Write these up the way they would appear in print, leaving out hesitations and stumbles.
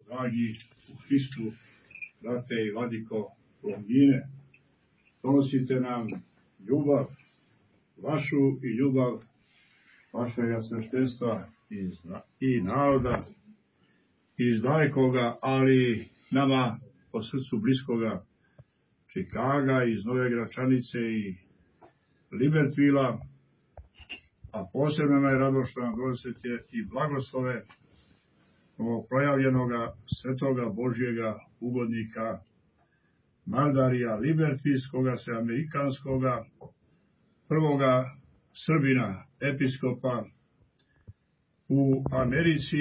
dragi u Hristu, brate i vladiko Longine, donosite nam ljubav vašu i ljubav vašega sveštenstva i naroda iz dalekoga, ali nama po srcu bliskoga Čikaga, iz Nove Gračanice i Libertvila, a posebno je radošno nam donosite i blagoslove projavljenoga svetoga Božjega ugodnika Maldarija Libertvilskoga, sveamerikanskoga, prvoga Srbina, episkopa u Americi,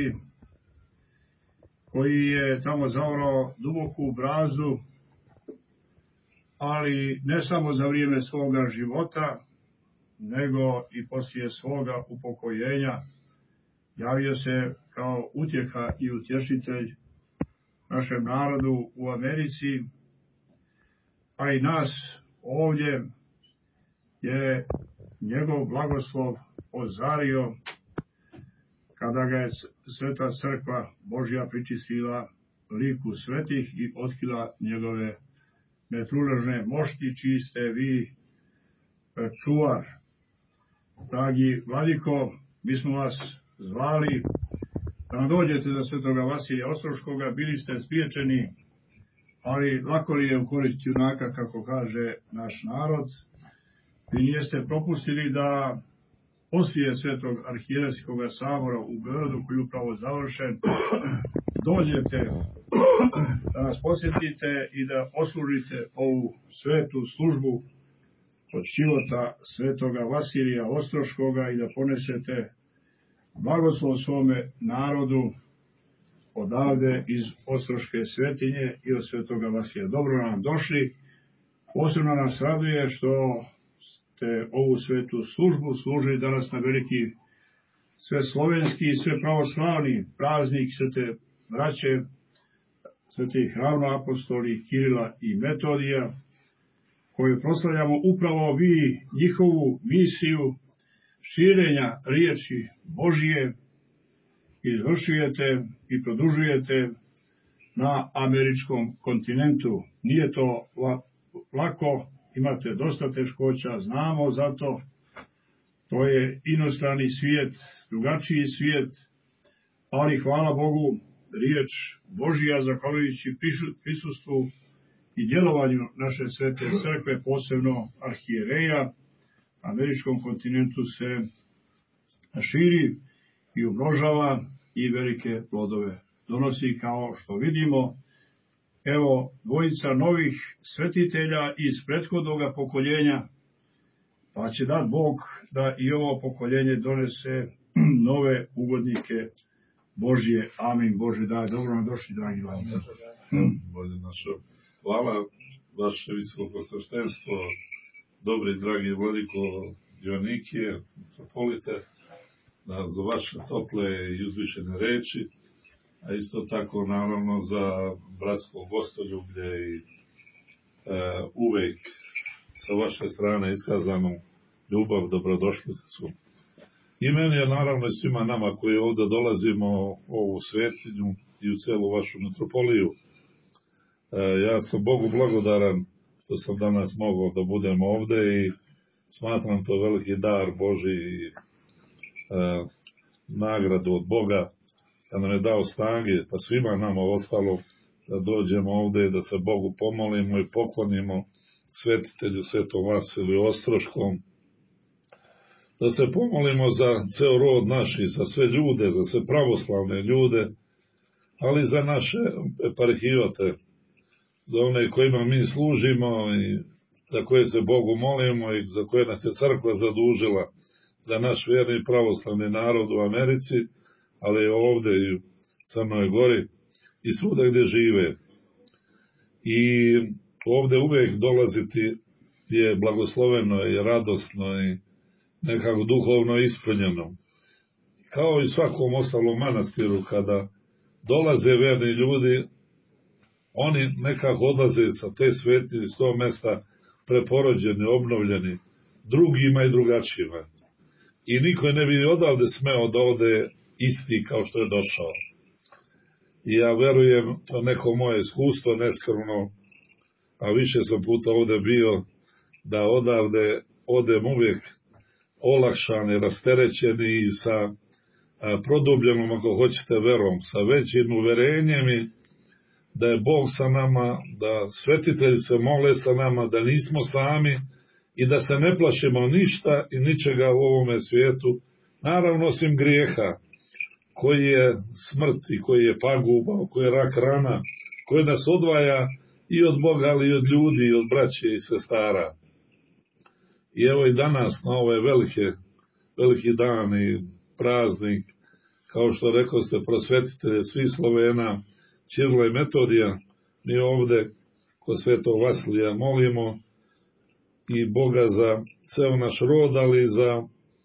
koji je tamo zaorao duboku brazu, ali ne samo za vrijeme svoga života, nego i poslije svoga upokojenja. Javio se kao utjeha i utješitelj našem narodu u Americi, a i nas ovdje je njegov blagoslov ozario kada ga je Sveta crkva Božja pričistila liku svetih i otkrila njegove netruležne mošti, čiji ste vi čuvar. Dragi vladiko, mi smo vas zvali da nam dođete za svetoga Vasilija Ostroškoga, bili ste spriječeni, ali lako li je ukoriti junaka, kako kaže naš narod. Vi nijeste propustili da poslije svetog arhijerejskog sabora u Beogradu, koji je upravo završen, dođete da nas posjetite i da oslužite ovu svetu službu od života svetoga Vasilija Ostroškoga i da ponesete blagoslov svome narodu odavde iz Ostroške svetinje i od svetoga Vasilija. Dobro nam došli. Posebno nas raduje što ste ovu svetu službu služili danas na veliki sveslovenski i svepravoslavni praznik svete braće, svetih ravnoapostoli Kirila i Metodija, koju proslavljamo upravo vi, njihovu misiju širenja riječi Božije izvršujete i produžujete na američkom kontinentu. Nije to lako, imate dosta teškoća, znamo zato. To je inostrani svijet, drugačiji svijet, ali hvala Bogu, riječ Božija, zahvaljujući prisustvu i djelovanju naše svete crkve, posebno arhijereja, američkom kontinentu se širi i umnožava i velike plodove donosi, kao što vidimo. Evo, dvojica novih svetitelja iz prethodnog pokoljenja, pa će dat Bog da i ovo pokoljenje donese nove ugodnike Božje. Amin. Bože daj. Dobro nam došli, dragi vladike. Bože našo, hvala vaše visoko sveštenstvo, dobri dragi vladiko Dionikije, metropolite, za vaše tople i uzvišene reči, a isto tako naravno za bratsko gostoljublje i uvek sa vaše strane iskazanu ljubav, dobrodošlicu. I meni je naravno i svima nama koji ovdje dolazimo u ovu svetinju i u celu vašu metropoliju. Ja sam Bogu blagodaran što sam danas mogao da budem ovdje i smatram to veliki dar Božji i nagradu od Boga, da nam je dao snage, pa svima nama ostalo da dođemo ovdje i da se Bogu pomolimo i poklonimo svetitelju Svetom Vasiliju Ostroškom, da se pomolimo za ceo rod naš i za sve ljude, za sve pravoslavne ljude, ali za naše eparhijote, za one kojima mi služimo i za koje se Bogu molimo i za koje nas je crkva zadužila, za naš vjerni pravoslavni narod u Americi, ali i ovdje i u Crnoj Gori i svuda gdje žive. I ovdje uvijek dolaziti je blagosloveno i radosno i nekako duhovno ispunjeno. Kao i svakom ostalom manastiru, kada dolaze verni ljudi, oni nekako odlaze sa te svetinje, s tog mesta preporođeni, obnovljeni, drugima i drugačijima. I niko ne bi odavde smeo da ode isti kao što je došao. I ja verujem, to neko moje iskustvo neskromno, a više sam puta ovde bio, da odavde odem uvijek olakšani, rasterećeni i sa produbljenom, ako hoćete, verom, sa većim uverenjem i da je Bog sa nama, da svetitelji se mole sa nama, da nismo sami i da se ne plašimo ništa i ničega u ovome svijetu, naravno osim grijeha, koji je smrt i koji je paguba, koji je rak rana, koji nas odvaja i od Boga, ali i od ljudi, i od braće i sestara. I evo i danas, na ovaj veliki dan i praznik, kao što rekao ste, prosvetitelje svih Slovena, Ćirila i Metodija, mi ovde kod Svetog Vasilija molimo i Boga za ceo naš rod, ali i za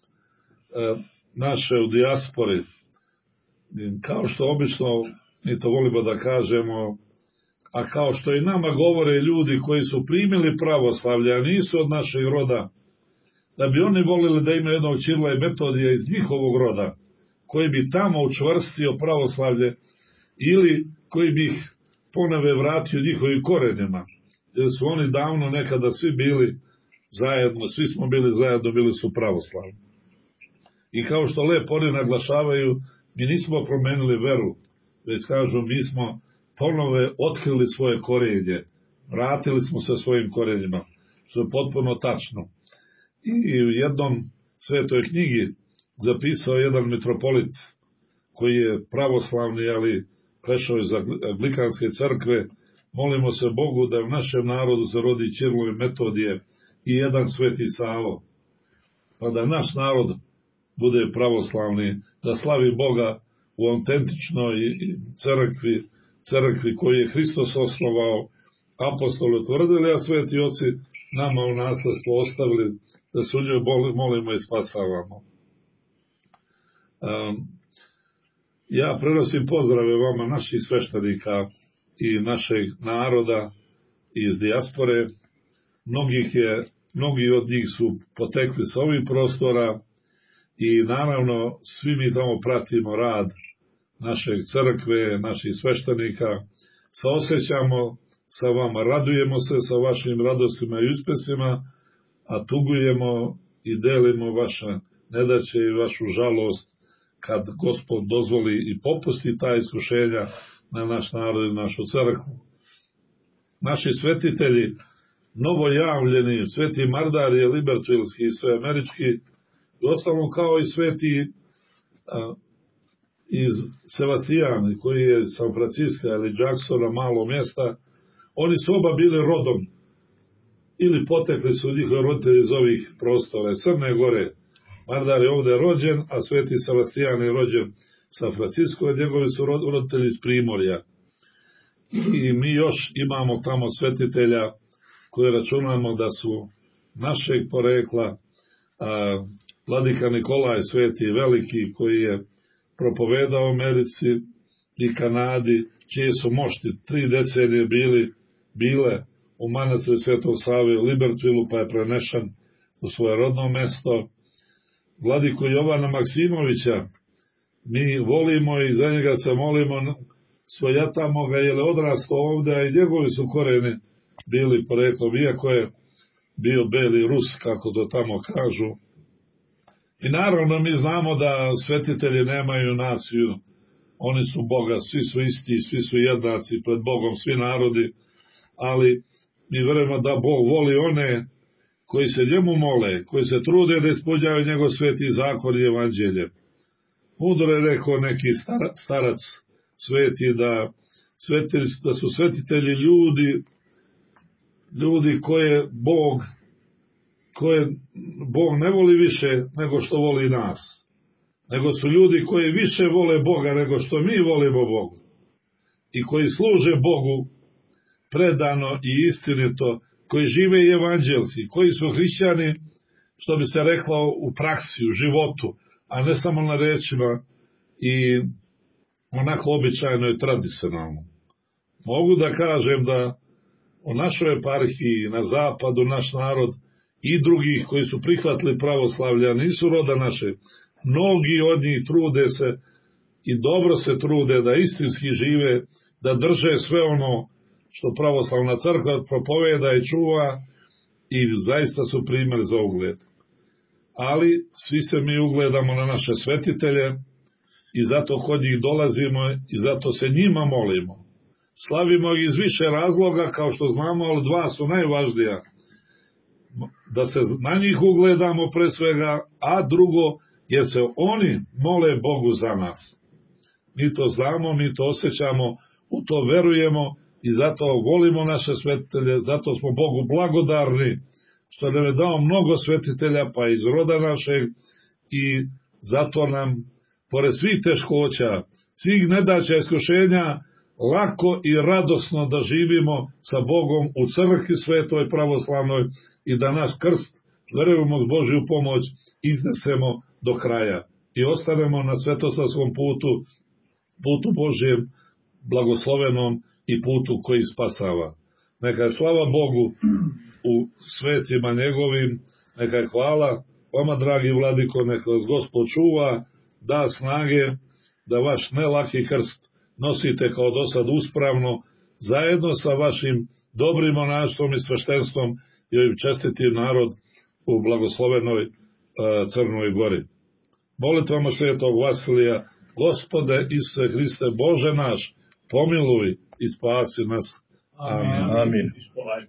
naše u dijaspori. Kao što obično mi to volimo da kažemo, a kao što i nama govore ljudi koji su primili pravoslavlje, a nisu od našeg roda, da bi oni volili da imaju jednog Ćirila i Metodija iz njihovog roda, koji bi tamo učvrstio pravoslavlje ili koji bi ih ponove vratio njihovim korenima, jer su oni davno nekada svi bili zajedno, svi smo bili zajedno, bili su pravoslavni. I kao što lepo oni naglašavaju, mi nismo promenili veru, već kažu mi smo ponove otkrili svoje korenje, vratili smo se svojim korenjima, što je potpuno tačno. I u jednom svetoj knjigi zapisao jedan mitropolit koji je pravoslavni, ali prešao iz Anglikanske crkve, molimo se Bogu da u našem narodu se rodi Ćirilo i Metodije i jedan Sveti Savo, pa da naš narod bude pravoslavni, da slavi Boga u autentičnoj crkvi koju je Hristos osnovao, apostoli utvrdili, a sveti oci nama u nasledstvo ostavili, da se u njoj molimo i spasavamo. Ja prenosim pozdrave vama, naših sveštenika i našeg naroda iz dijaspore. Mnogi od njih su potekli sa ovih prostora i naravno svi mi tamo pratimo rad našeg crkve, naših sveštenika, saosećamo sa vama, radujemo se sa vašim radostima i uspesima, a tugujemo i delimo vaše nedaće i vašu žalost kad Gospod dozvoli i popusti ta iskušenja na naš narod i našu crkvu. Naši svetitelji, novojavljeni, sveti Mardarije, libertvilski i sve američki, i ostalom kao i sveti iz Sevastijana, koji je San Francisco ili Jacksona, malo mjesta, oni su oba bili rodom ili potekli su njihovi roditelji iz ovih prostora, Crne Gore. Mardar je ovde rođen, a sveti Sebastijan je rođen San Francisco, a njegovi su roditelji iz Primorja. I mi još imamo tamo svetitelja koje računamo da su našeg porekla, Vladika Nikolaj Sveti Veliki, koji je propovedao u Americi i Kanadi, čije su mošti 3 decenije bile u manastiru Svetog Save u Libertvilu, pa je prenešen u svoje rodno mesto. Vladiku Jovana Maksimovića mi volimo i za njega se molimo, svojatamo ga jer je odrastao ovde, a i njegovi su koreni bili poreklom, iako je bio beli Rus, kako to tamo kažu. I naravno mi znamo da svetitelji nemaju naciju, oni su Boga, svi su isti, svi su jednaci pred Bogom, svi narodi, ali mi verujemo da Bog voli one koji se njemu mole, koji se trude da ispođavaju njegov sveti zakon i evanđelje. Mudro je rekao neki starac sveti da su svetitelji ljudi koje Bog ne voli više nego što voli nas, nego su ljudi koji više vole Boga nego što mi volimo Bogu i koji služe Bogu predano i istinito, koji žive i evanđelci, koji su hrišćani, što bi se reklo u praksi, u životu, a ne samo na rečima i onako običajno i tradicionalno. Mogu da kažem da u našoj eparhiji, na zapadu, naš narod i drugih koji su prihvatili pravoslavlje, nisu roda naše, mnogi od njih trude se i dobro se trude da istinski žive, da drže sve ono što pravoslavna crkva propoveda i čuva i zaista su primjer za ugled. Ali svi se mi ugledamo na naše svetitelje i zato kod njih dolazimo i zato se njima molimo. Slavimo ih iz više razloga, kao što znamo, ali dva su najvažnija. Da se na njih ugledamo pre svega, a drugo, jer se oni mole Bogu za nas. Mi to znamo, mi to osjećamo, u to verujemo i zato volimo naše svetitelje, zato smo Bogu blagodarni, što nam je dao mnogo svetitelja, pa iz roda našeg, i zato nam, pored svih teškoća, svih nedaća, iskušenja, lako i radosno da živimo sa Bogom u crkvi svetoj pravoslavnoj i da naš krst, verujemo s Božju pomoć, iznesemo do kraja i ostanemo na svetosavskom putu Božjem, blagoslovenom i putu koji spasava. Neka je slava Bogu u svetima njegovim, neka je hvala vama, dragi vladiko, neka vas Gospod čuva, da snage, da vaš nelaki krst nosite kao do sad uspravno, zajedno sa vašim dobrim monaštvom i sveštenstvom i ovim čestitim narod u blagoslovenoj Crnoj Gori. Molitvama svetog Vasilija: Gospode Isuse Hriste, Bože naš, pomiluj i spasi nas. Amin. Amin.